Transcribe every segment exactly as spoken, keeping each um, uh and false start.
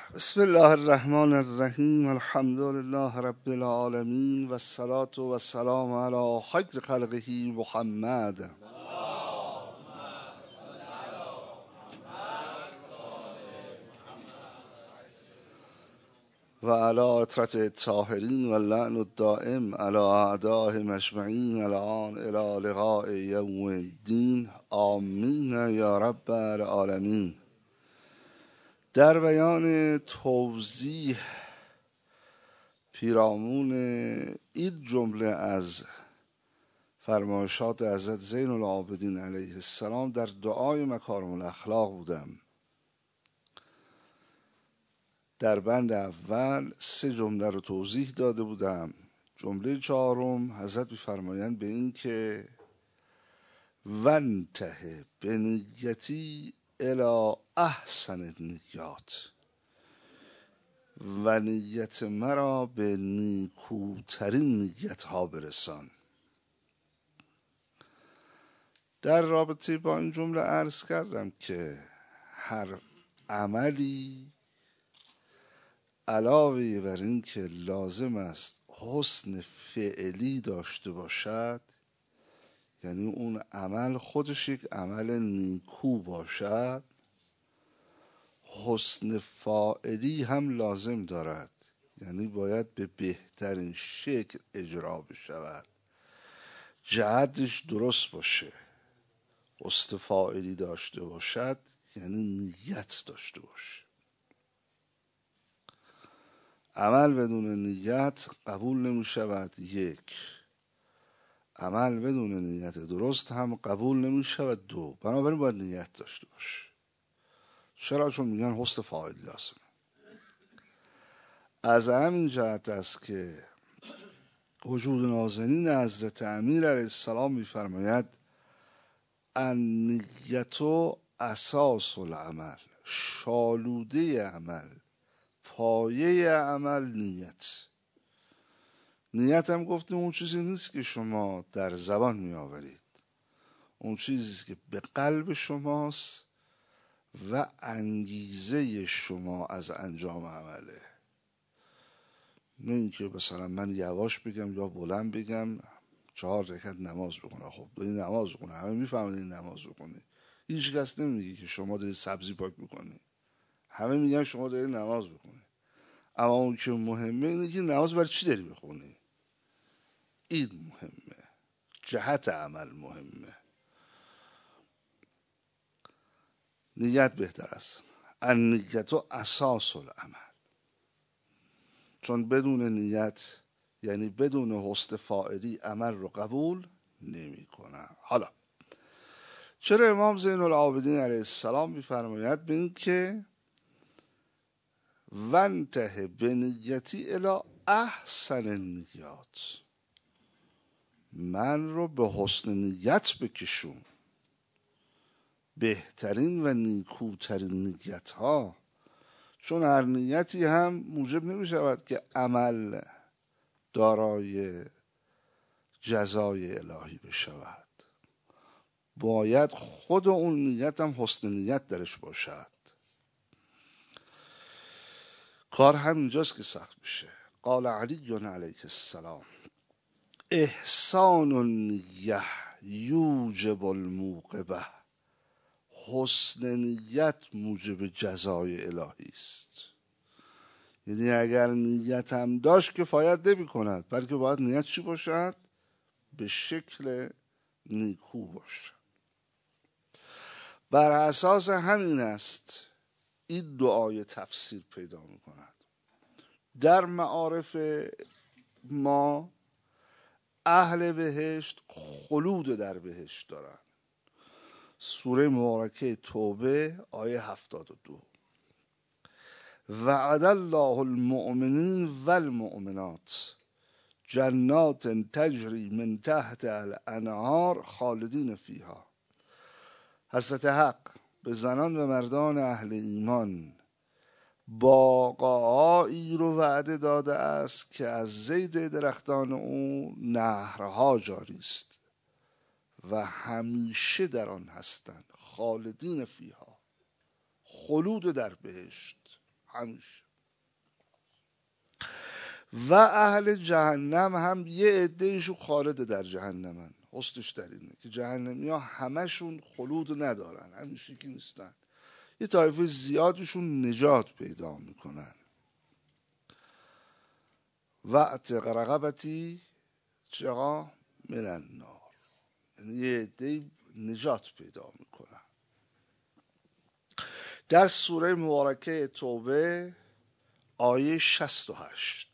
بسم الله الرحمن الرحیم. الحمد لله رب العالمین و الصلاة و السلام علی خیر خلقه محمد و علی اطرت الطاهرین و اللعن الدائم علی اعدائهم اجمعین الان الی لقاء یوم الدین. آمین یا رب العالمین. در بیان توضیح پیرامون این جمله از فرمایشات حضرت زین العابدین علیه السلام در دعای مکارم الاخلاق بودم. در بند اول سه جمله رو توضیح داده بودم. جمله چهارم حضرت می‌فرمایند به این که وانتهی به نیتی الی احسن النیات، و نیت مرا به نیکوترین نیت ها برسان. در رابطه با این جمله عرض کردم که هر عملی علاوه بر این که لازم است حسن فعلی داشته باشد، یعنی اون عمل خودش یک عمل نیکو باشد، حسن فاعلی هم لازم دارد، یعنی باید به بهترین شکل اجرا بشود، جهتش درست باشه. حسن فاعلی داشته باشد یعنی نیت داشته باشه. عمل بدون نیت قبول نمی شود. یک، عمل بدون نیت درست هم قبول نمی شود. دو، بنابراین باید نیت داشته باشه. چرا؟ چون میگن حسن فاعلی لازمه. از همین جهت است که وجود نازنین حضرت امیر علیه السلام میفرماید النیت اساس العمل، شالوده عمل، پایه عمل نیت. نیت هم گفتیم اون چیزی نیست که شما در زبان می آورید، اون چیزی که به قلب شماست و انگیزه شما از انجام عمله. نه اینکه مثلا من یواش بگم یا بلند بگم چهار رکعت نماز بکنه. خب داری نماز بکنه، همه میفهمن این نماز بکنی. هیچ کس نمیگه که شما داری سبزی پاک میکنی، همه میگن شما داری نماز بکنی. اما اون که مهمه اینه که نماز برای چی داری بخونی. این مهمه، جهت عمل مهمه. نیت بهتر است. النیت اساس العمل، چون بدون نیت یعنی بدون حسن فاعلی عمل رو قبول نمی کنه. حالا چرا امام زین العابدین علیه السلام میفرماید به این که وانتهی به نیتی الی احسن النیات، من رو به حسن نیت بکشون، بهترین و نیکوترین نیت ها. چون هر نیتی هم موجب نمی شود که عمل دارای جزای الهی بشود. باید خود اون نیت هم حسن نیت درش باشد. کار همینجاست که سخت میشه. قال علی علیه السلام احسان النیه یوجب الموقبه، حسن نیت موجب جزای الهی است. یعنی اگر نیت هم داشت کفایت نمی کند، بلکه باید نیت چی باشد؟ به شکل نیکو باشد. بر اساس همین است این دعای تفسیر پیدا می کند. در معارف ما اهل بهشت خلود در بهشت دارند. سوره مبارکه توبه آیه هفتاد و دو، وعد الله المؤمنین و المؤمنات جنات تجری من تحت الانهار خالدین فیها. حضرت حق به زنان و مردان اهل ایمان باغهایی رو وعده داده است که از زید درختان او نهرها جاری است و همیشه در آن هستند. خالدین فیها، خلود در بهشت همیشه. و اهل جهنم هم یه عدهشون خالد در جهنمن. حسنش در اینه که جهنمی ها همشون خلود ندارن، همیشه که نیستن، یه طایفه زیادشون نجات پیدا میکنن. و اعتق رقبتی چقا من النار، یعنی یه عده نجات پیدا میکنن. در سوره مبارکه توبه آیه شصت و هشت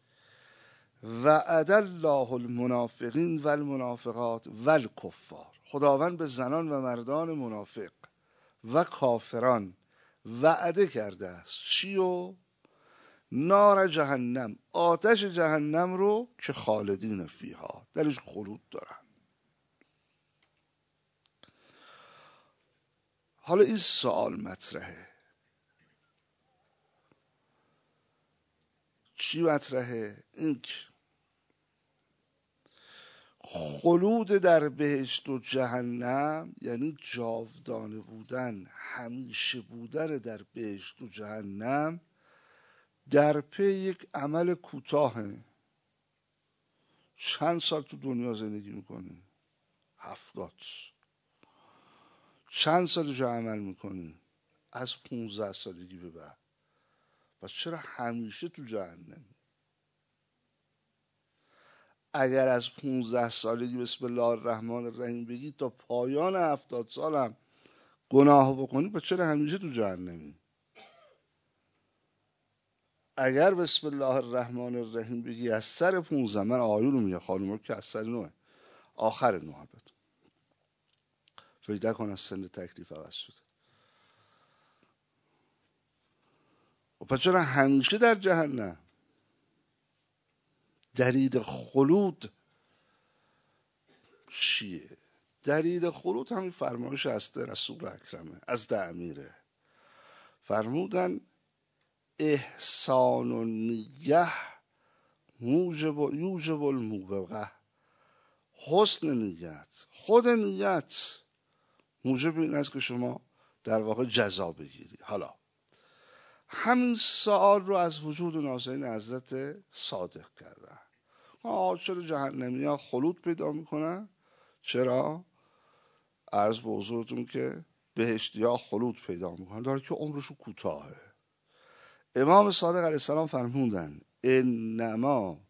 وعد الله المنافقین و المنافقات و الکفار، خداوند به زنان و مردان منافق و کافران وعده کرده است چی و نار جهنم، آتش جهنم رو که خالدین فیها، درش خلود دارن. حالا این سوال مطرحه، چی مطرحه؟ این که خلود در بهشت و جهنم یعنی جاودانه بودن، همیشه بودن در بهشت و جهنم در پی یک عمل کوتاهه. چند سال تو دنیا زندگی میکنی؟ هفتاد. چند سال جا عمل میکنی؟ از پونزده سالگی به بعد. پس چرا همیشه تو جهنمی؟ اگر از پونزده سالگی بسم الله الرحمن الرحیم بگی تا پایان هفتاد سالم گناه بکنی، پس چرا همیشه تو جهنمی؟ اگر بسم الله الرحمن الرحیم بگی از سر پونزده، من آیون رو میگه، خانوما که از سر نوه، آخر نوه بد فیده کن از سن تکلیف عوض شده. و پس چرا همیشه در جهنم؟ دلیل خلود چیه؟ دلیل خلود همین فرمایش است رسول اکرمه از ده امیره، فرمودن احسان و نیه موجب یوجب الموبقه، حسن نیت، خود نیت موجب این است که شما در واقع جزا بگیری. حالا همین سوال رو از وجود ناظرین حضرت صادق کردن. آه چرا جهنمی ها خلود پیدا میکنن؟ چرا؟ عرض به حضورتون که بهشتی ها خلود پیدا میکنن داره که عمرشو کوتاهه. امام صادق علیه السلام فرمودن انما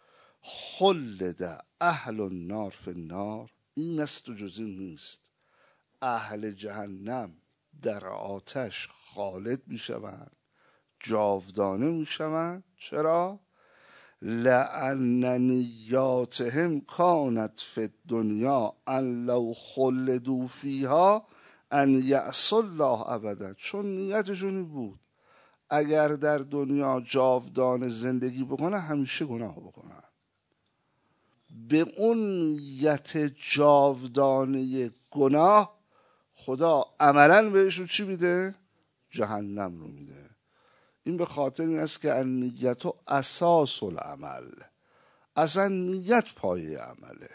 خلد اهل النار فی النار، این است و جز این نیست، اهل جهنم در آتش خالد میشوند، جاودانه میشوند. چرا؟ لأن نیاتهم کانت فی الدنیا ان لو خلدوا فیها ان یعصوا الله ابدا، چون نیتشون بود اگر در دنیا جاودانه زندگی بکنه همیشه گناه بکنن. به اون نیت جاودانه گناه خدا عملاً بهشون چی میده؟ جهنم رو میده. این به خاطر این است که النیت و اساس العمل، اصلا نیت پایه عمله،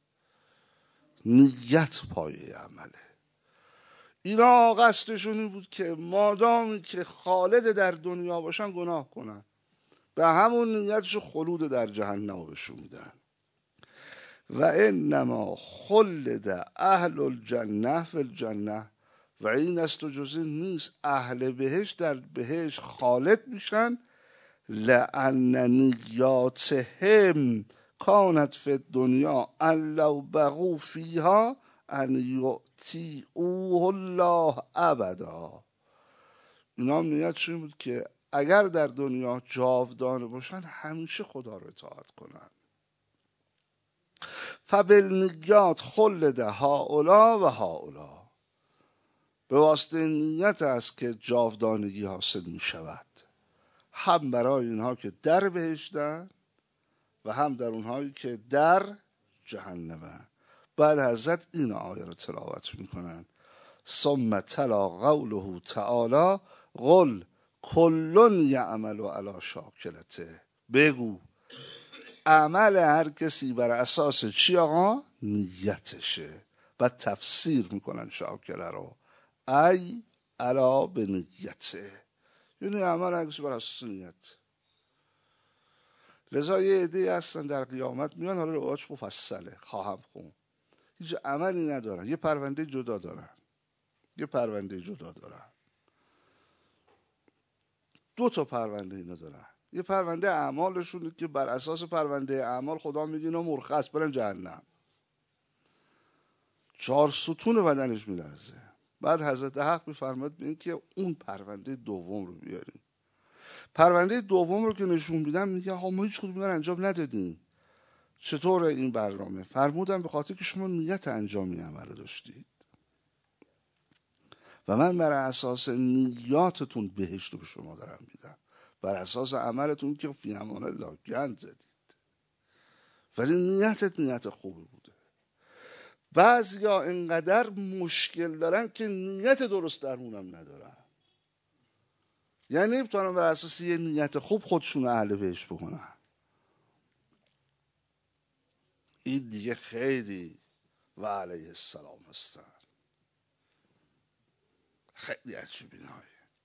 نیت پایه عمله. اینا قصدشون این بود که مادامی که خالد در دنیا باشن گناه کنن، به همون نیتش خلود در جهنم بهشون میدن. و انما خلد اهل الجنه فی الجنه، و این است و جز این نیست، اهل بهشت در بهشت خالد میشن. لأن نیاتهم کانت فی الدنیا ان لو بقوا فیها ان یؤتیوه الله ابدا. اینا هم نیتشون بود که اگر در دنیا جاودانه باشن همیشه خدا رو اطاعت کنن. فبالنیات خلد هؤلاء و هؤلاء، به واسطه نیت است که جاودانگی حاصل می شود، هم برای اینها که در بهشتن و هم در اونهایی که در جهنمن. بعد حضرت این آیه رو تلاوت می کنن ثم تلا قوله تعالی قل کل یعمل علی شاکلته، بگو عمل هر کسی بر اساس چی آقا؟ نیتشه. و تفسیر میکنن شاکله رو ای علا به نیته، یعنی عمل هرگز بر اساس نیت. لذا یه عده‌ای هستن در قیامت میان، حالا روایتش مفصله خواهم خون، هیچ عملی ندارن، یه پرونده جدا دارن، یه پرونده جدا دارن، دو تا پرونده اینا دارن. یه پرونده اعمالشونه که بر اساس پرونده اعمال خدا میگه اینا مرخص برن جهنم، چهار ستون بدنش میلرزه. بعد حضرت حق میفرماد به این که اون پرونده دوم رو بیاریم. پرونده دوم رو که نشون میدم میگه ها ما هیچ کدوم انجام ندادیم. چطور این برنامه؟ فرمودم به خاطر که شما نیت انجام این عمل رو داشتید و من بر اساس نیاتتون بهشت رو به شما دارم میدم، بر اساس عملتون که فی امان الله گند زدید، ولی نیتت نیت خوبی بوده. بعضیا اینقدر مشکل دارن که نیت درست درمونم ندارن، یعنی نمیتونن بر اساس یه نیت خوب خودشون اهل بهشت بکنن. این دیگه خیلی و علیه السلام هستن، خیلی عجیب اینایی.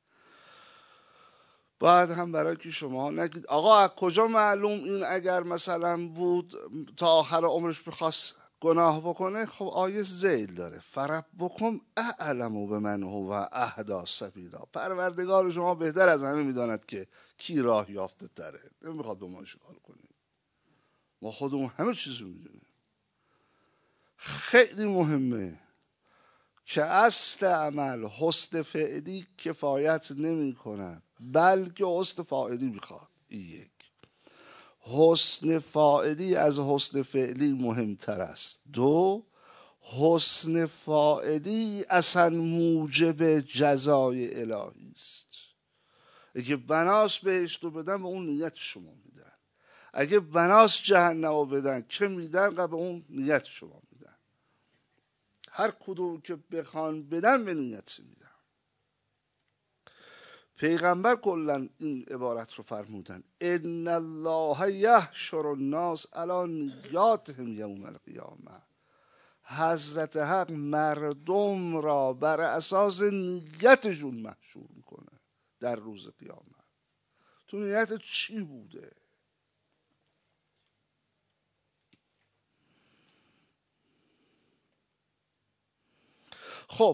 بعد هم برای که شما نگید آقا از کجا معلوم این اگر مثلا بود تا آخر عمرش بخواست گناه بکنه؟ خب آیه ذیل داره، فربکم اعلم بمن هو اهدی سبیلا، پروردگار شما بهتر از همه میداند که کی راه یافته تره، نمیخواد به ما اشکال کنید، ما خودمون همه چیزو میدونیم. خیلی مهمه که اصل عمل حسن فعلی کفایت نمی کند، بلکه حسن فاعلی میخواد. این یک، حسن فاعلی از حسن فعلی مهمتر است. دو، حسن فاعلی اصلا موجب جزای الهی است. اگه بناس بهشت رو بدن به اون نیت شما میدن، اگه بناس جهنم رو بدن که میدن به اون نیت شما میدن. هر کدوم که بخوان بدن به نیت میدن. پیغمبر کلا این عبارت رو فرمودن ان الله یحشر الناس علی نیاتهم یوم القیامه. حضرت حق مردم را بر اساس نیتشون محشور میکنه در روز قیامت. تو نیت چی بوده؟ خب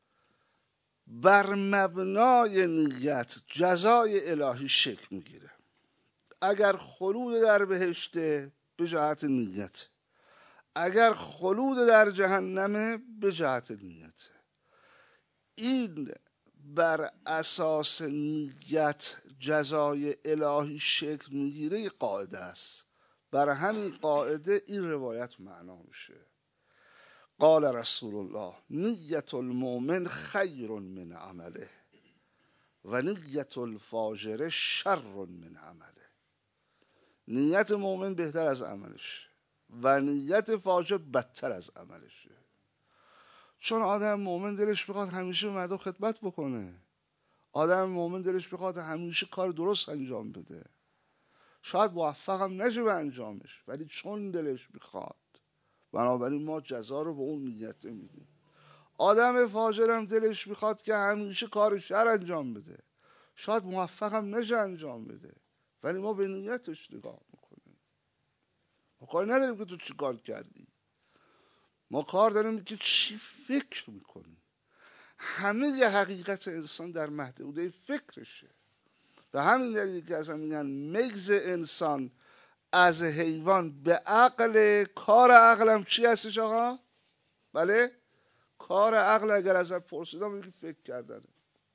بر مبنای نیت جزای الهی شکل میگیره. اگر خلود در بهشته به جهت نیت، اگر خلود در جهنمه به جهت نیت. این بر اساس نیت جزای الهی شکل میگیره قاعده است. بر همین قاعده این روایت معنا میشه. قال رسول الله نیت المؤمن خیر من عمله و نیت الفاجر شر من عمله. نیت مؤمن بهتر از عملش و نیت فاجر بدتر از عملشه. چون آدم مؤمن دلش بخواد همیشه به مردم خدمت بکنه، آدم مؤمن دلش بخواد همیشه کار درست انجام بده، شاید موفق هم نشه به انجامش، ولی چون دلش میخواد بنابراین ما جزا رو به اون نیت میدیم. آدم فاجر هم دلش میخواد که همیشه کار شر انجام بده، شاید موفق هم نشه انجام بده، ولی ما به نیتش نگاه میکنیم. ما کار نداریم که تو چی کار کردی، ما کار داریم که چی فکر میکنی. همه ی حقیقت انسان در محدوده فکرشه و همین دلیل که اصلا میگن مگز انسان از حیوان به عقل. کار عقلم چی هستش آقا؟ بله؟ کار عقل اگر ازت پرسیدم میگی فکر کردن.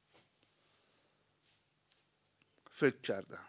فکر کردن.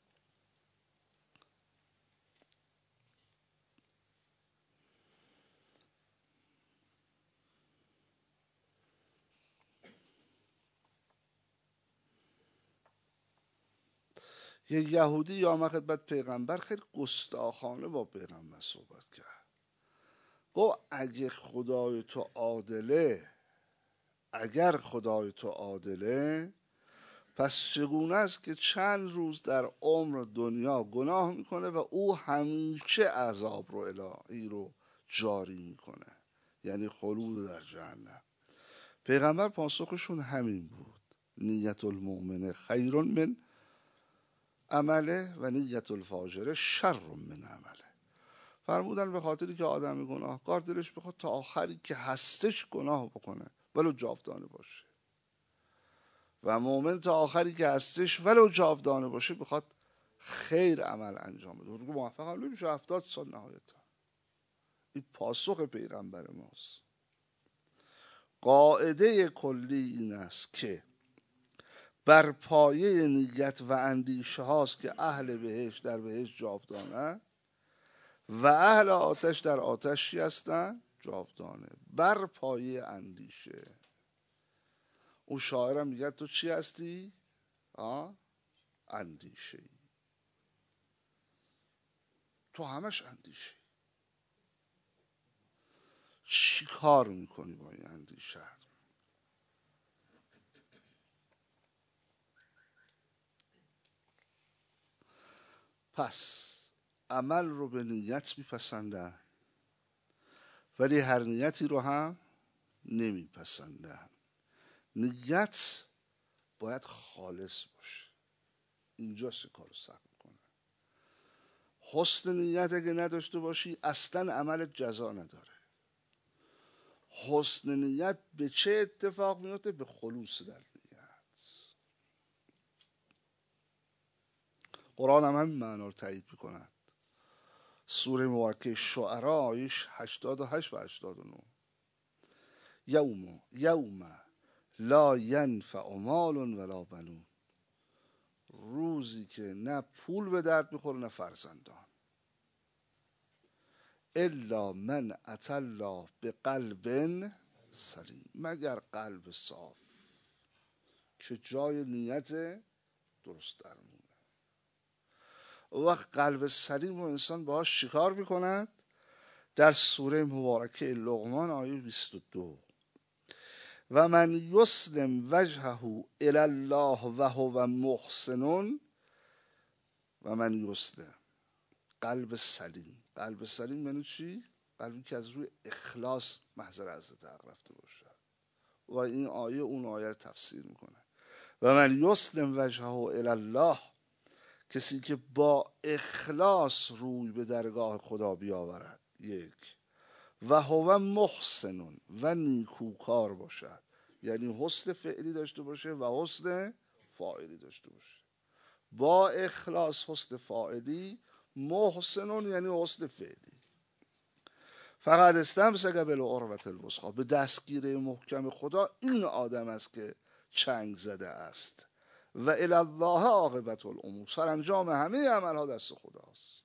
یه یهودی یا آمد خدمت پیغمبر، خیلی گستاخانه با پیغمبر صحبت کرد. گفت اگه خدای تو عادله، اگر خدای تو عادله، پس چگونه است که چند روز در عمر دنیا گناه میکنه و او همیشه عذاب رو الهی رو جاری میکنه، یعنی خلود در جهنم. پیغمبر پاسخشون همین بود، نیت المؤمن خیر من عمله و نیت الفاجر شر من عمله. فرمودن به خاطری که آدم گناهکار دلش بخواد تا آخری که هستش گناه بکنه ولو جاودانه باشه، و مؤمن تا آخری که هستش ولو جاودانه باشه بخواد خیر عمل انجام بده. اون موفق هم نمیشه هفتاد سال نهایتا. این پاسخ پیغمبر ماست. قاعده کلی این است که بر پایه نیت و اندیشه هاست که اهل بهشت در بهشت جاودانه و اهل آتش در آتشی هستن جاودانه، بر پایه اندیشه. اون شاعرم میگه تو چی هستی؟ آه؟ اندیشه ای. تو همش اندیشه. چی کار میکنی با این اندیشه؟ پس عمل رو به نیت میپسندن، ولی هر نیتی رو هم نمیپسندن. نیت باید خالص باشه. اینجاست کارو سخت میکنه. حسن نیت اگه نداشته باشی اصلا عملت جزا نداره. حسن نیت به چه اتفاق میفته؟ به خلوص در نیت. قرآن هم همین معنا رو تایید میکنه. سوره مبارکه شعرا آیش هشتاد و هشت و هشتاد و نه. یوم یوم لا ینفع مال ولا بنون. روزی که نه پول به درد میخوره نه فرزندان. الا من اتى الله بقلب سلیم. مگر قلب صاف که جای نیت درست درمونه. او وقت قلب سلیم و انسان باهاش شکار میکند. در سوره مبارکه لقمان آیه بیست و دو. و من یسلم وجهه الی الله و هو محسن. و من یسلم قلب سلیم. قلب سلیم یعنی چی؟ قلبی که از روی اخلاص محضر حضرت حق رفته باشه. و این آیه اون آیه رو تفسیر میکنه. و من یسلم وجهه الی الله، کسی که با اخلاص روی به درگاه خدا بیاورد. یک. و هو محسن و نیکوکار باشد، یعنی حسن فعلی داشته باشه و حسن فاعلی داشته باشه. با اخلاص حسن فاعلی، محسن یعنی حسن فعلی. فقط استمسک بالعروة الوثقی، به دستگیره محکم خدا این آدم است که چنگ زده است. و الی الله عاقبة الامور، سرانجام همه عملها دست خداست.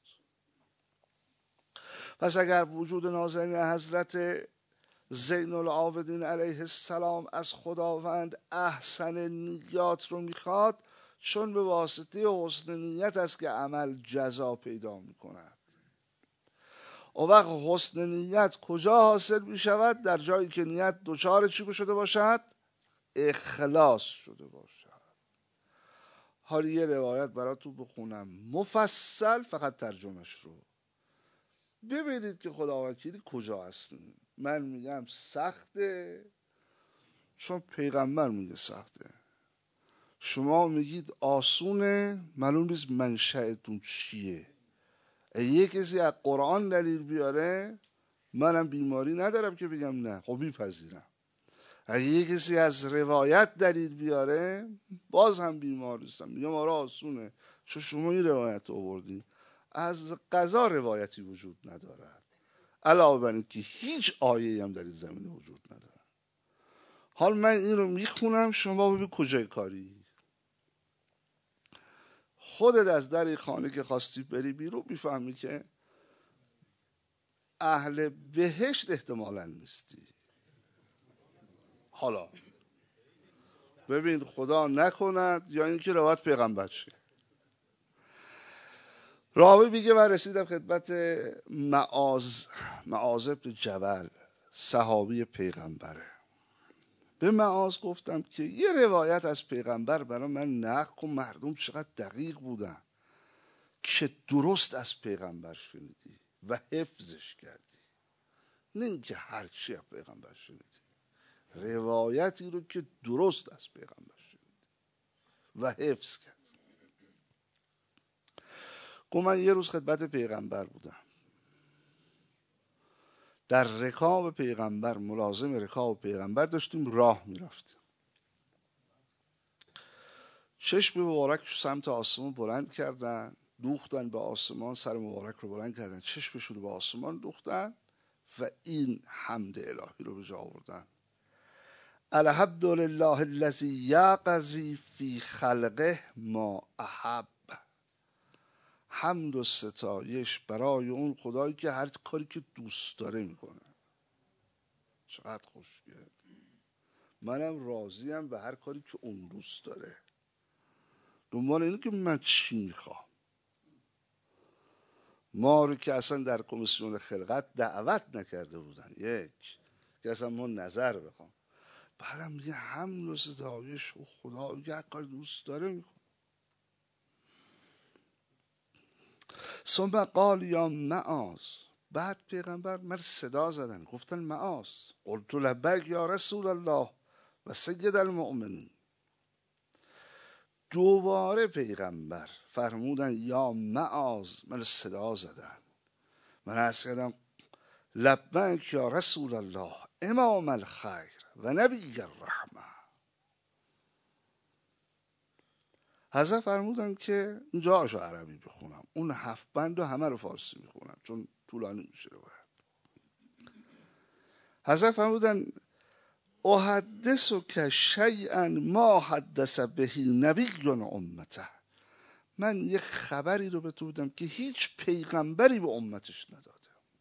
پس اگر وجود نازنین حضرت زین العابدین علیه السلام از خداوند احسن نیات رو میخواد، چون به واسطه حسن نیت است که عمل جزا پیدا میکند. و وقت حسن نیت کجا حاصل میشود؟ در جایی که نیت دچار چی شده باشد؟ اخلاص شده باشد. حالا یه روایت براتون بخونم مفصل، فقط ترجمهش رو ببینید که خداوکیلی کجا هستیم. من میگم سخته چون پیغمبر میگه سخته. شما میگید آسونه، معلوم نیست منشأتون چیه. یه کسی از قرآن دلیل بیاره، منم بیماری ندارم که بگم نه، خب میپذیرم. اگه یه کسی از روایت دلیل بیاره، باز هم بیمار نیستم، میگم آره آسونه چون شما این روایت آوردی. از قضا روایتی وجود ندارد، علاوه بر اینکه هیچ آیه‌ای هم در این زمینه وجود نداره. حال من این رو میخونم، شما ببین کجای کاری. خودت از در خانه که خواستی بری بیرون میفهمی که اهل بهشت احتمالاً نیستی. حالا ببین خدا نکند یا اینکه روایت پیغمبر شه. راوی میگه من رسیدم خدمت معاذ معاذ ابن جبل، صحابی پیغمبره. به معاذ گفتم که یه روایت از پیغمبر برای من نقل کن، مردم چقدر دقیق بودن که درست از پیغمبر شنیدی و حفظش کردی، نه اینکه هرچی از پیغمبر شنیدی، روایتی رو که درست از پیغمبر شنیدی. و حفظ کرد. گفت من یه روز خدمت پیغمبر بودم، در رکاب پیغمبر، ملازم رکاب پیغمبر داشتیم راه میرفتیم. چشم مبارک سمت آسمان بلند کردن، دوختن به آسمان، سر مبارک رو بلند کردن، چشمشون رو به آسمان دوختن و این حمد الهی رو به جا آوردن: الحمد لله الذی یقضی فی خلقه ما احب. حمد و ستایش برای اون خدایی که هر کاری که دوست داره میکنه. چقدر خوشگل. منم راضیم به هر کاری که اون دوست داره، دنبال اینه که من چی میخوام. ما رو که اصلا در کمیسیون خلقت دعوت نکرده بودن، یک که اصلا ما نظر بخوام، بعدم میگه حمد و ستایش و خدا که هر کاری دوست داره میکنه. ثم قال یا معاذ. بعد پیغمبر من صدا زدن، گفتن معاذ. قلت لبیک یا رسول الله و سید المؤمنین. دوباره پیغمبر فرمودن یا معاذ. من صدا زدن، من عرض کردم لبیک یا رسول الله امام الخیر و نبی الرحمه. حضرت فرمودن که اینجا هاشو عربی بخونم، اون هفت بند و همه رو فارسی میخونم چون طولانی میشه رو باید. حضرت فرمودن احدثک شیئا ما حدث به نبی امته. من یه خبری رو به تو بدم که هیچ پیغمبری به امتش نداده.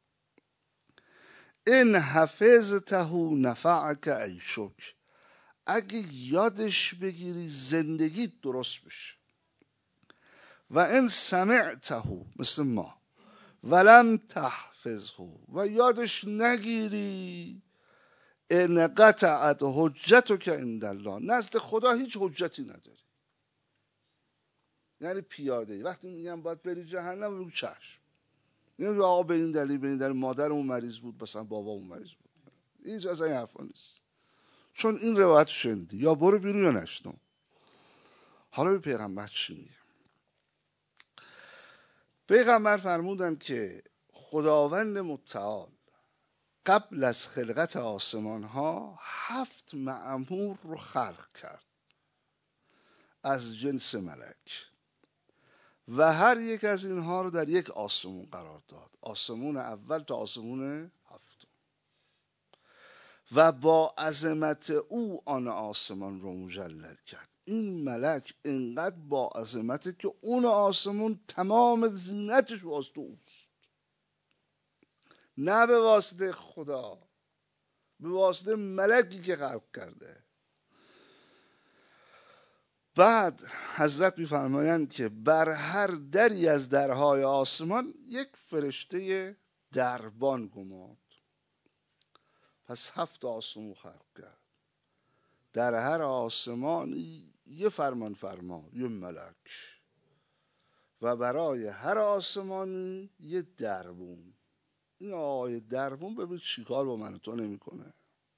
ان حفظته نفعک عیشک. اگه یادش بگیری زندگیت درست بشه. و ان سمعته مثل ما ولم تحفظه، و یادش نگیری ان قطعت حجتک عند الله. نزد خدا هیچ حجتی نداری. یعنی پیاده ای وقتی میگم باید بری جهنم میگم چشم، یعنی آقا به این دلیل به این دلیل مادرمون مریض بود، مثلا بابامون مریض بود. هیچ از این حرفا نیست، چون این روایت شنیدی، یا برو بیرون یا نشنو. حالا به پیغمبر چی میگه؟ پیغمبر فرمودن که خداوند متعال قبل از خلقت آسمان ها هفت مأمور رو خلق کرد از جنس ملک و هر یک از اینها رو در یک آسمون قرار داد، آسمون اول تا آسمون هفتم، و با عظمت او آن آسمان رو مجلل کرد. این ملک انقدر با عظمته که اون آسمون تمام زینتش واسطه اوست، نه به واسطه خدا، به واسطه ملکی که خلق کرده. بعد حضرت میفرمایند که بر هر دری از درهای آسمان یک فرشته دربان گمارد. پس هفت آسمون خلق کرد، در هر آسمانی یه فرمان فرما، یه ملک، و برای هر آسمانی یه دربون. این آقای دربون ببین چیکار با من تو نمیکنه.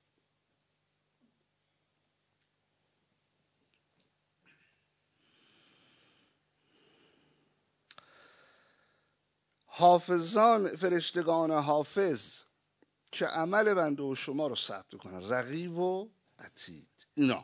حافظان، فرشتگان حافظ که عمل بنده و شما رو ثبت کنن، رقیب و عتید، اینا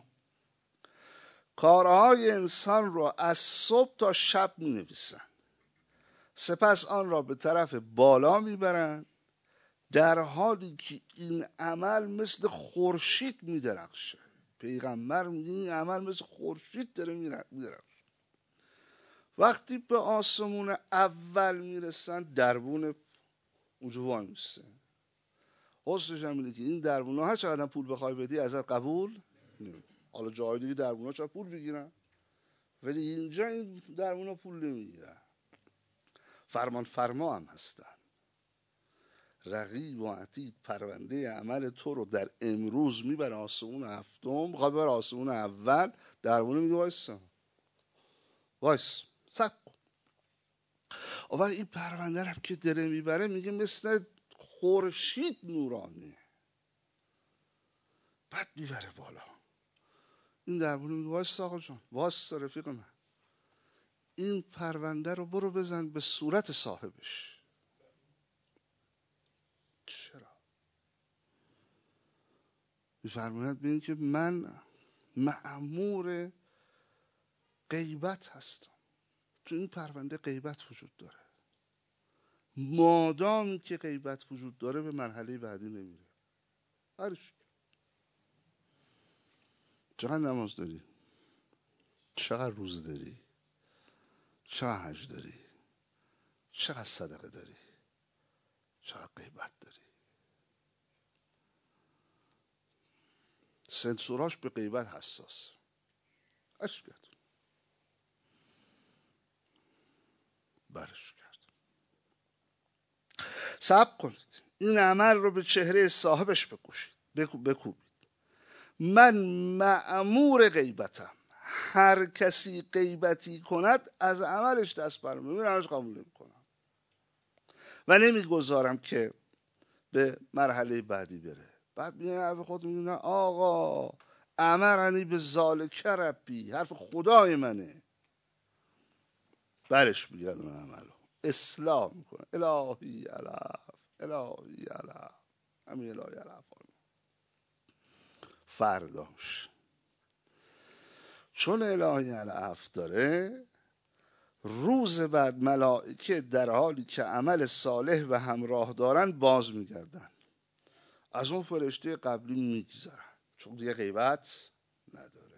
کارهای انسان رو از صبح تا شب می نویسن، سپس آن را به طرف بالا می برن، در حالی که این عمل مثل خورشید می درخشه. پیغمبر میگه این عمل مثل خورشید داره می درخشه. وقتی به آسمون اول میرسن دربون اونجا وای میسته. حسنش هم اینه که این دربون ها هر چقدر پول بخوای بدی ازت قبول نمیکنه. حالا جای دیگه دربون ها چقدر پول بگیرن، ولی اینجا این دربون ها پول نمیگیرن. فرمان فرما هم هستن. رقیب و عتید پرونده عمل تو رو در امروز میبره آسمون هفتم، بخوای ببر آسمون اول، دربون میگه وایسا وایس سب کن. و این پرونده هم که داره میبره میگه مثل خورشید نورانیه، بعد میبره بالا. این درباره میگه وایس آقا جان، وایس رفیق من، این پرونده رو برو بزن به صورت صاحبش. چرا؟ میفرماید ببین که من مأمور غیبت هستم، تو این پرونده غیبت وجود داره، مادام که غیبت وجود داره به مرحله بعدی نمیره. هرش چقدر نماز داری؟ چقدر روزه داری؟ چقدر حج داری؟ چقدر صدقه داری؟ چقدر غیبت داری؟ سنسوراش به غیبت حساس. اش کرد برش کرد. صبر کنید، این عمل رو به چهره صاحبش بکوشید، بکوبید. من مأمور غیبتم، هر کسی غیبتی کند از عملش دست برمی‌دارم، من ازش قبول نمی‌کنم و نمیگذارم که به مرحله بعدی بره. بعد میگه حرف خود میگه نه آقا امرنی به ذالک ربی، حرف خدای منه، برش میگرد اون عملو اصلاح میکنه. الهی علف الهی علف همین الهی علف فرداش چون الهی علف داره، روز بعد ملائکه در حالی که عمل صالح و همراه دارن باز میگردن، از اون فرشته قبلی میگذرن، چون دیگه غیبت نداره.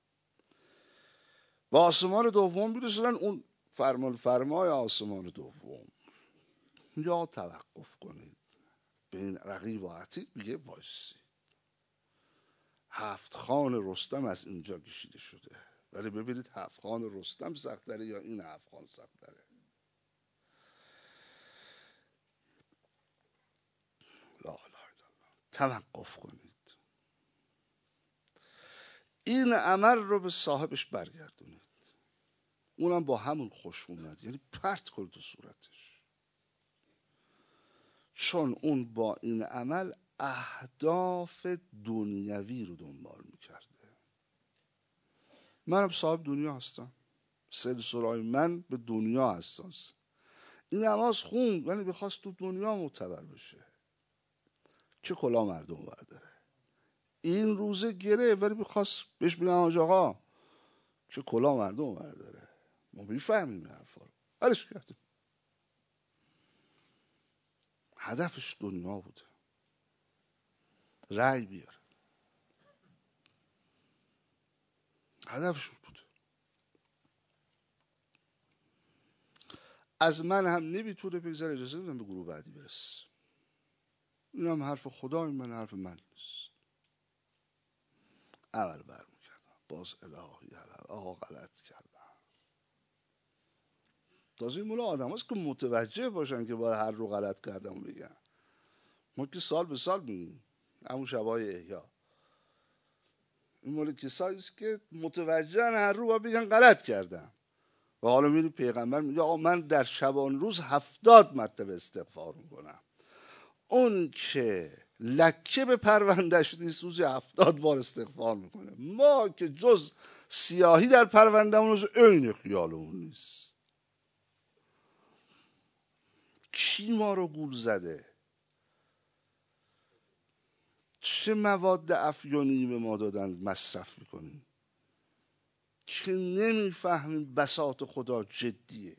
با آسمان دوم میرسونن، اون فرمان فرمای آسمان دوم یا توقف کنید بین رقیب و عتید، میگه وایسی. هفت خان رستم از اینجا کشیده شده، ولی ببینید هفت خان رستم سخت‌تره یا این هفت خان سخت‌تره. لا لا لا توقف کنید، این عمل رو به صاحبش برگردونید، اونم با همون خشونت، یعنی پرت کنید تو صورتش، چون اون با این عمل اهداف دنیوی رو دنبال میکرده. منم صاحب دنیا هستم، سلسله‌های من به دنیا حساس. این نماز خوند ولی بخواست تو دنیا معتبر بشه، چه کلا مردم برداره. این روزه گره ولی بخواست بهش بگم آقا چه کلا مردم برداره. ما میفهمیم این حرفا رو، برش کردیم. هدفش دنیا بوده، رأی بیاره، هدفش بوده. از من هم نمیتونه بگذاره، اجازه بدم به گروه بعدی برس. این هم حرف خدای من، حرف من نیست. عمل برمی کردم، باز الهی آقا غلط کردم. تازه این مولا آدم هست که متوجه باشن که باید هر رو غلط کردم بگن. ما که سال به سال میگیم همون شبای احیا، این مال کسایی است که متوجهن هر رو باید بگن غلط کردم. و حالا میری پیغمبر میگه آقا من در شبان روز هفتاد مرتبه استغفار میکنم. اون که لکه به پروندهش نیست روزی هفتاد بار استغفار میکنه. ما که جز سیاهی در پروندهمون روز عین خیالمون نیست. کی ما رو گول زده؟ چه مواد افیونی به ما دادن مصرف میکنیم که نمیفهمیم بساط خدا جدیه.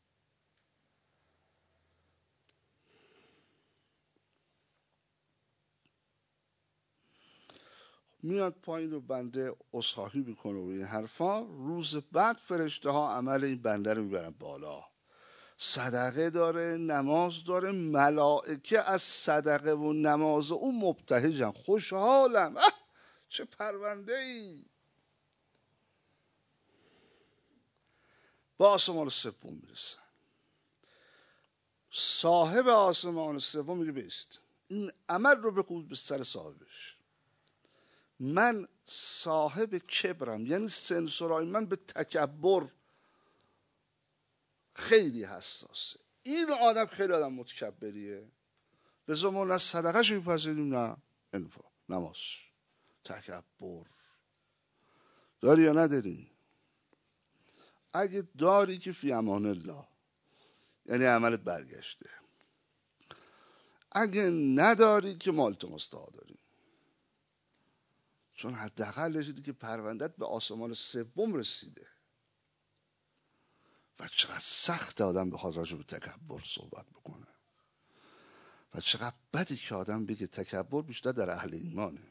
میاد پایین رو بنده اصحاحی بکنه و این حرفا، روز بعد فرشته ها عمل این بنده رو میبرن بالا. صدقه داره، نماز داره، ملائکه از صدقه و نماز او مبتهجن، خوشحالم. چه پرونده ای. با آسمان سوم میرسن. صاحب آسمان سوم میگه بیست، این عمل رو بکوب به سر صاحبش. من صاحب کبرم، یعنی سنسورای من به تکبر خیلی حساسه. این آدم خیلی آدم متکبریه، لذا ما نه صدقه شو میپذیریم نه انفاق، نماز. تکبر داری یا نداری؟ اگه داری که فی امان الله، یعنی عملت برگشته. اگه نداری که مالت مستعار داری، چون حداقل رسیدی که پروندت به آسمان سوم رسیده. و چقدر سخت آدم بخواد راجع به تکبر صحبت بکنه و چقدر بدی که آدم بگه تکبر بیشتر در اهل ایمانه.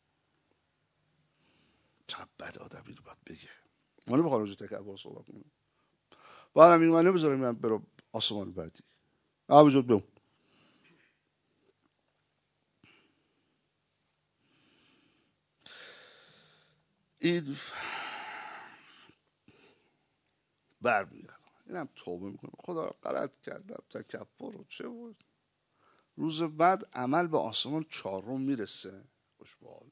چقدر بد آدمی رو باید بگه. ما نمیخوام راجع به تکبر صحبت کنیم. بعدم این من نمیذارم من برو آسمان بعدی. آب جد بمون. این برمیگردم، اینم توبه میکنم، خدا غلط کردم، تکبر رو چه بود. روز بعد عمل به آسمان چهارم میرسه. خوش به حالش.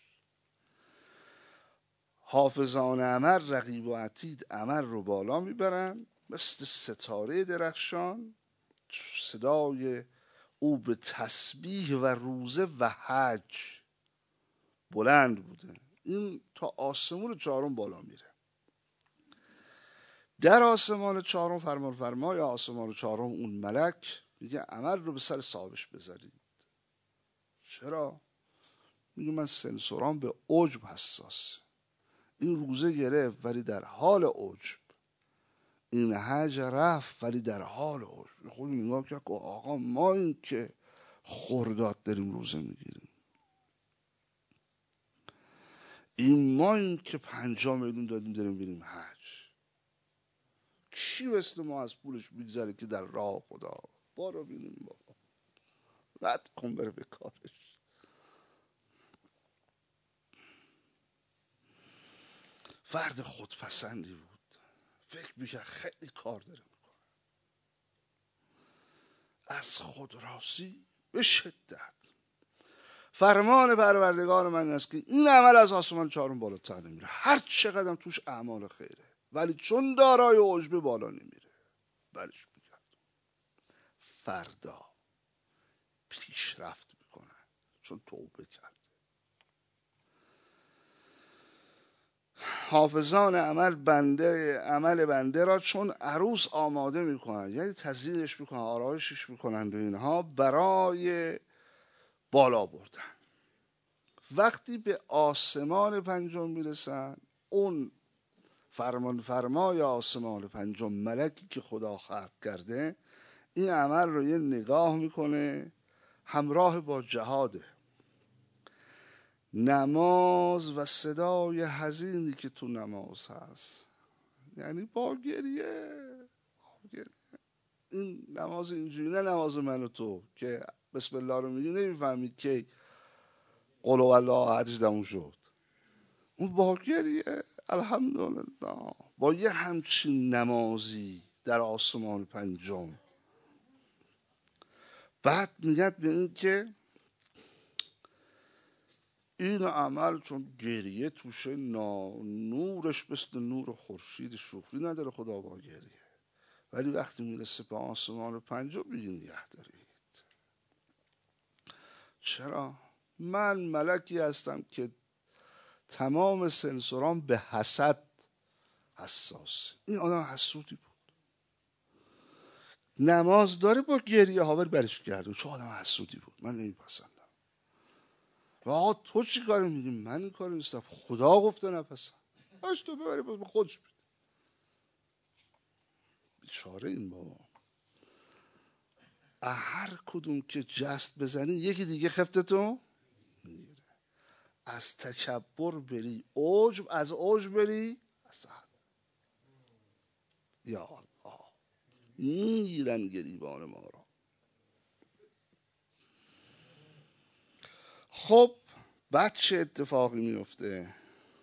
حافظان عمل رقیب و عتید عمل رو بالا میبرن، مثل ستاره درخشان. صدای او به تسبیح و روزه و حج بلند بوده. این تا آسمون چهارم بالا میره. در آسمان چهارم فرمان فرمای آسمان چهارم اون ملک میگه عمل رو به سر صاحبش بذارید. چرا؟ میگه من سنسورام به عجب حساس. این روزه گرفت ولی در حال عجب، این حج رفت ولی در حال عجب. خود نگاه کرد آقا ما این که خرداد داریم روزه میگیریم، این ما این که پنجاه میلیون دادیم داریم بریم حج، کی مثل ما از پولش بگذره که در راه خدا بارو بینیم بابا رد کن بره به کارش. فرد خودپسندی بود، فکر میکرد خیلی کار داره میکنه. از خود راستی به شدت فرمان پروردگار من است که این عمل از آسمان چهارم بالاتر نمیره، هر چقدر توش اعمال خیره، ولی چون دارای عجب بالا نمیره. برش میگرد فردا پیشرفت میکنه چون توبه کرده. حافظان عمل بنده عمل بنده را چون عروس آماده میکنن، یعنی تزیینش میکنن، آرایشش میکنن و اینها برای بالا بردن. وقتی به آسمان پنجم میرسن، اون فرمان فرمای آسمان پنجم ملکی که خدا خلق کرده این عمل رو یه نگاه میکنه همراه با جهاده، نماز و صدای حزینی که تو نماز هست، یعنی با گریه, با گریه. این نماز اینجوری نه نماز من و تو که بسم الله رو میگی نمیفهمید که قل هو الله احدش تموم شد. اون با گریه الحمدلله با یه همچین نمازی در آسمان پنجم. بعد میگد به این که این عمل چون گریه توشه نورش مثل نور خورشید شوخی نداره خدا با گریه، ولی وقتی میرسه به آسمان پنجم میگه نگه دارید. چرا؟ من ملکی هستم که تمام سنسورام به حسد حساس. این آدم حسودی بود، نماز داره با گریه ها برش کرده، چه آدم حسودی بود، من نمیپسندم. و آقا تو چی کاری میگی؟ من این کاری نیستم، خدا گفته نپسند، باش تو ببری باز به خودش بید. بیچاره این بابا. هر کدوم که جست بزنی یکی دیگه خفتتو میگیره. از تکبر بری عجب، از عجب بری حسد. یا الله میگیرن گریبان ما را. خب بعد چه اتفاقی میفته؟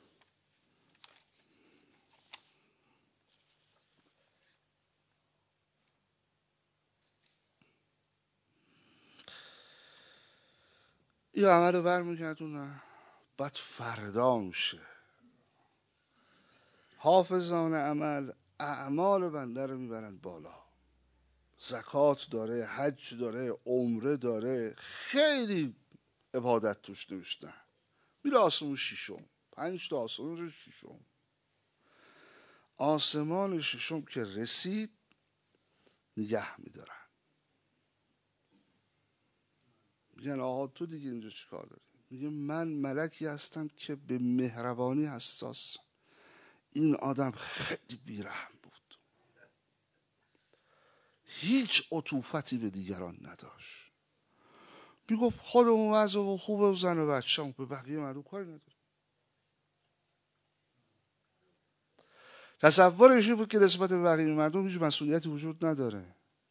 این عمل رو برمیگردونن، بعد فردا میشه حافظان عمل اعمال بنده رو میبرن بالا. زکات داره، حج داره، عمره داره، خیلی عبادت توش نوشتن. میره آسمون شیشم، پنج تا آسمان ششم. آسمان ششم که رسید نگه میدارن، میگن آقا تو دیگه اینجا چی کار داری؟ میگه من ملکی هستم که به مهربانی حساس. این آدم خیلی بیرحم بود، هیچ عطوفتی به دیگران نداشت. میگفت خودمون وضع و خوبه و زن و بچه هم، به بقیه مردم کاری نداره. تصورش این بود که نسبت به بقیه مردم هیچ مسئولیتی وجود نداره.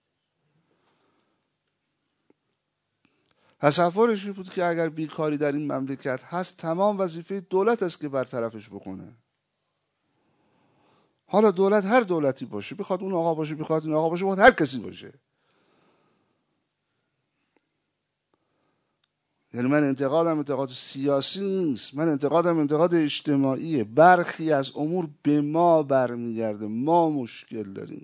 تصورش این بود که اگر بیکاری در این مملکت هست تمام وظیفه دولت است که برطرفش بکنه. حالا دولت هر دولتی باشه، بخواد اون آقا باشه، بخواد این آقا باشه، بخواد هر کسی باشه. یعنی من انتقادم انتقاد سیاسی نیست، من انتقادم انتقاد اجتماعیه. برخی از امور به ما برمیگرده، ما مشکل داریم.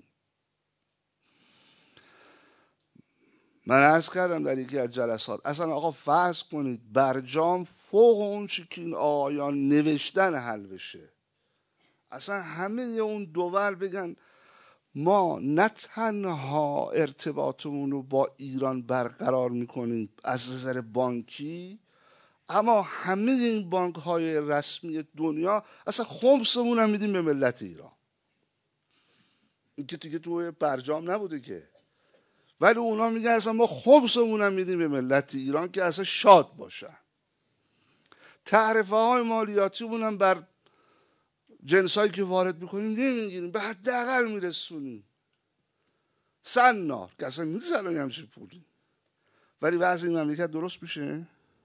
من عرض کردم در یکی از جلسات، اصلا آقا فرض کنید برجام فوق اون چی که این آقایان نوشتن حل بشه، اصلا همه اون دول بگن ما نه تنها ارتباطمون رو با ایران برقرار میکنیم از نظر بانکی، اما همه این بانک های رسمی دنیا اصلا خمسمون هم میدیم به ملت ایران. این که دیگه توی برجام نبوده که، ولی اونا میگن اصلا ما خمسمون هم میدیم به ملت ایران که اصلا شاد باشن. تعرفه های مالیاتیمون هم بر جنس هایی که وارد میکنیم نمیگیریم، به حداقل میرسونیم. سنار که اصلا نیست الان همچین پولی. ولی وضع این مملکت درست میشه؟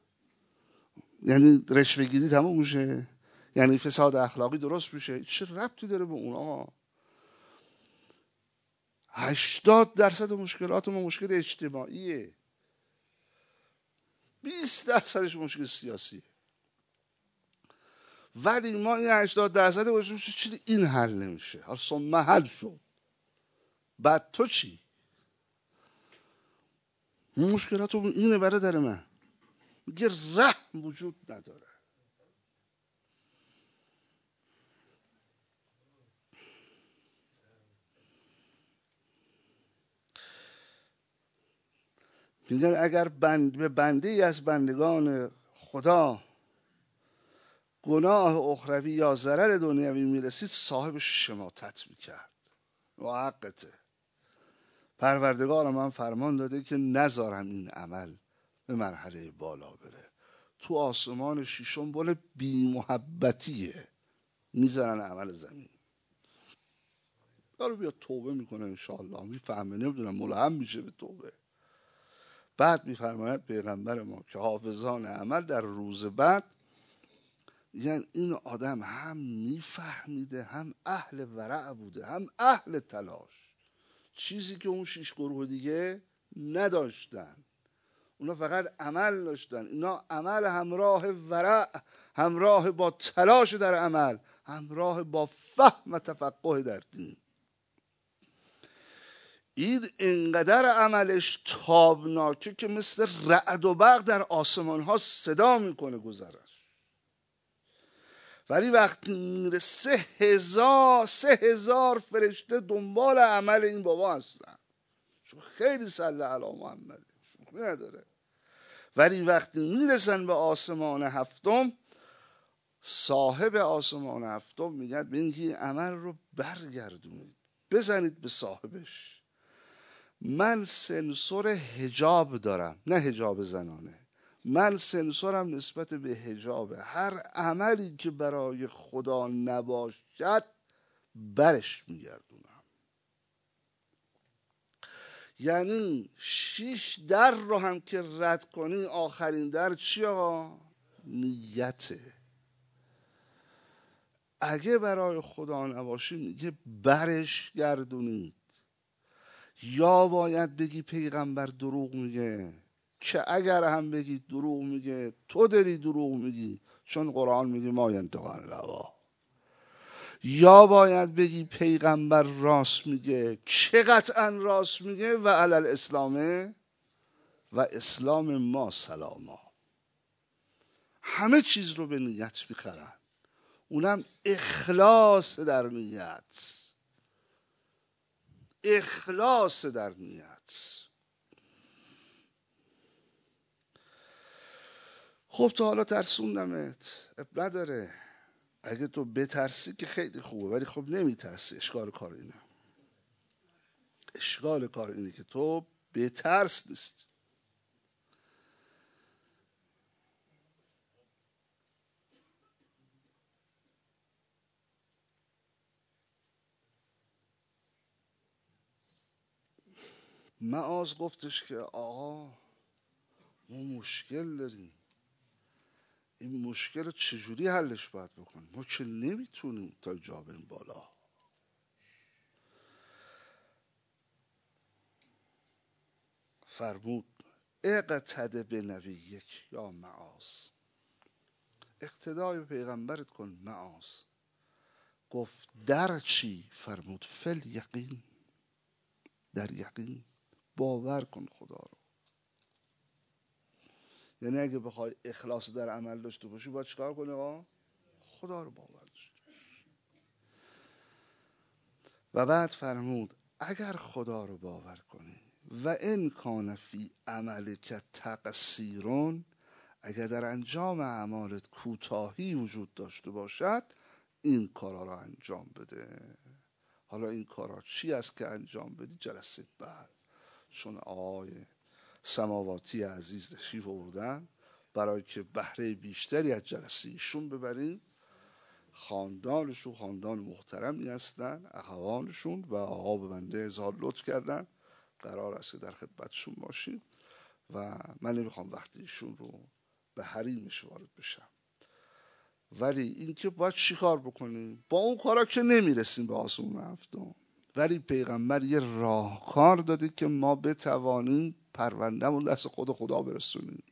یعنی رشوه گیری تموم میشه؟ یعنی فساد اخلاقی درست میشه؟ چه ربطی داره به اونا؟ هشتاد درصد مشکلات ما مشکل اجتماعیه، بیست درصدش مشکل سیاسیه. ولی ما این هشتاد درصد باشه چی این حل نمیشه؟ حالا ثم حل شد، بعد تو چی؟ مشکلات اینه برادر من. میگه رحم وجود نداره. میگن اگر بند به بنده ای از بندگان خدا گناه اخروی یا ضرر دنیوی میرسید صاحبش شماتت میکرد و حقته. پروردگار من فرمان داده که نذارم این عمل به مرحله بالا بره. تو آسمان شیشم بال بی محبتیه میذارن عمل زمین. دارو بیا توبه میکنه انشاءالله، میفهمه، نمیدونم ملهم میشه به توبه. بعد میفرماید پیغمبر ما که حافظان عمل در روز بعد، یعنی این آدم هم میفهمیده، هم اهل ورع بوده، هم اهل تلاش، چیزی که اون شیش گروه دیگه نداشتن. اونا فقط عمل داشتن، اینا عمل همراه ورع، همراه با تلاش در عمل، همراه با فهم و تفقه در دین. این انقدر عملش تابناکه که مثل رعد و برق در آسمان ها صدا میکنه گذرش. ولی وقتی میره سه هزار سه هزار فرشته دنبال عمل این بابا هستن، چون خیلی صلی علی محمد شوخی نداره. ولی وقتی میرسن به آسمان هفتم، صاحب آسمان هفتم میگن به اینکه عمل رو برگردونید، بزنید به صاحبش. من سنسور حجاب دارم، نه حجاب زنانه، من سنسورم نسبت به حجاب. هر عملی که برای خدا نباشد برش میگردونم. یعنی شیش در رو هم که رد کنی، آخرین در چی آقا؟ نیته. اگه برای خدا نباشی میگه برش گردونید. یا باید بگی پیغمبر دروغ میگه، که اگر هم بگی دروغ میگه تو داری دروغ میگی، چون قرآن میگه ما ینطق عن الهوی. یا باید بگی پیغمبر راست میگه، که قطعا راست میگه، و علی الاسلام و اسلام ما سلاما. همه چیز رو به نیت میخرن. اونم اخلاص در نیت، اخلاص در نیت. خب تا حالا ترسوندمت، اب نداره، اگه تو بترسی که خیلی خوبه، ولی خب نمیترسی. اشکال کار اینه، اشکال کار اینه که تو بترس نیست. معاذ گفتش که آقا ما مشکل داریم، این مشکل رو چجوری حلش باید بکنیم؟ ما که نمیتونیم تا جا بریم بالا. فرمود اقتد به نبیک یا معاذ، اقتدای پیغمبرت کن معاذ. گفت در چی؟ فرمود فل یقین، در یقین، باور کن خدا رو. یعنی اگه بخوای اخلاص در عمل داشته باشی باید چیکار کنی آقا؟ خدا رو باور داشته باشی. و بعد فرمود اگر خدا رو باور کنی و ان کان فی عملک تقصیرون، اگر در انجام اعمالت کوتاهی وجود داشته باشد، این کارا رو انجام بده. حالا این کارا چی است که انجام بدی؟ جلسه بعد، چون آقای سماواتی عزیز تشریف آوردن برای که بهره بیشتری از جلسه ایشون ببریم. خاندانشون خاندان محترمی هستن، اخوانشون، و آقا به بنده اظهار لطف کردن قرار است که در خدمتشون باشیم و من نمیخوام وقتی ایشون رو به حریمش وارد بشم. ولی این که باید چی کار بکنیم؟ با اون کارا که نمیرسیم به آسمون هفتم، ولی پیغمبر یه راهکار داده که ما بتوانیم پروندهمون دست خود خدا برسونیم.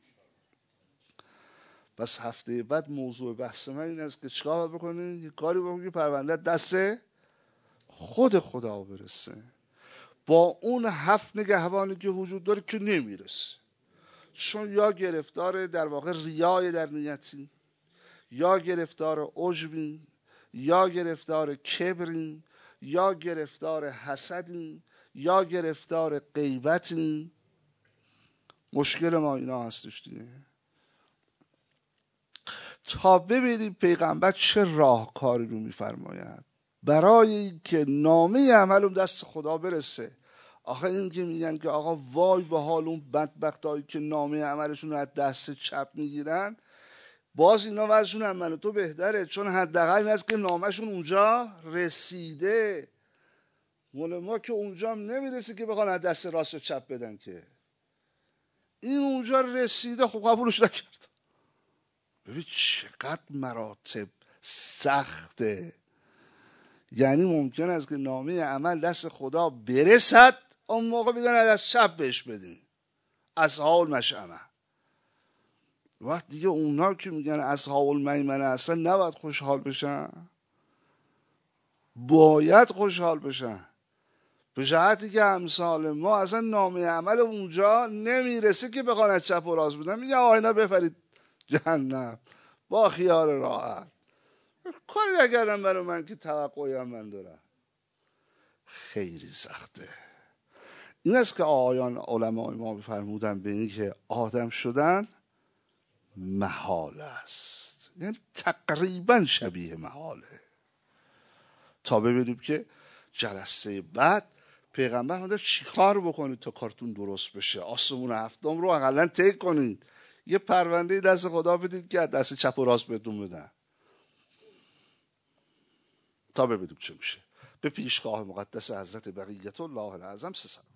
بس هفته بعد موضوع بحث من این است که چیکار باید بکنیم؟ یه کاری بکنیم که پرونده دست خود خدا برسه. با اون هفت نگهبانی که وجود داره که نمیرسه، چون یا گرفتار در واقع ریای در نیتی، یا گرفتار عجبی، یا گرفتار کبری، یا گرفتار حسدی، یا گرفتار غیبتی. مشکل ما اینا هستش دیگه. تا ببینیم پیغمبر چه راهکاری رو میفرماید برای اینکه نامه عملم دست خدا برسه. آخه این که میگن که آقا وای به حال اون بدبختایی که نامه عملشون رو از دست چپ میگیرن، باز اینا وضعشون هم من تو بهتره، چون حداقل این است که نامشون اونجا رسیده. مال ما که اونجا هم نمیرسه که بخوان از دست راست و چپ بدن، که این اونجا رسیده. خب قبولش نکرد. ببین چقدر مراتب سخته. یعنی ممکن است که نامه عمل دست خدا برسد، اون موقع بگن از چپ بهش بدین، اصحاب المشأمه. وقت دیگه اونا که میگن اصحاب المیمنه اصلا نباید خوشحال بشن، باید خوشحال بشن. به جهتی که امثال ما اصلا نامه عمل اونجا نمیرسه که بخوان از چپ و راست بدن، میگن آینا بفرید جهنم با خیال راحت. کاری نکردم برای من که توقعی هم من دارم. خیلی سخته. این است که آقایان علمای ما فرمودن به این که آدم شدن محال است، یعنی تقریبا شبیه محاله. تا ببینیم که جلسه بعد پیغمبر میگه چی کار بکنید تا کارتون درست بشه، آسمون هفتم رو اقلا طی کنید، یه پرونده دست خدا بدید که دست چپ و راست بهتون بدن، تا ببینیم چه میشه. به پیشگاه مقدس حضرت بقیت الله الاعظم سه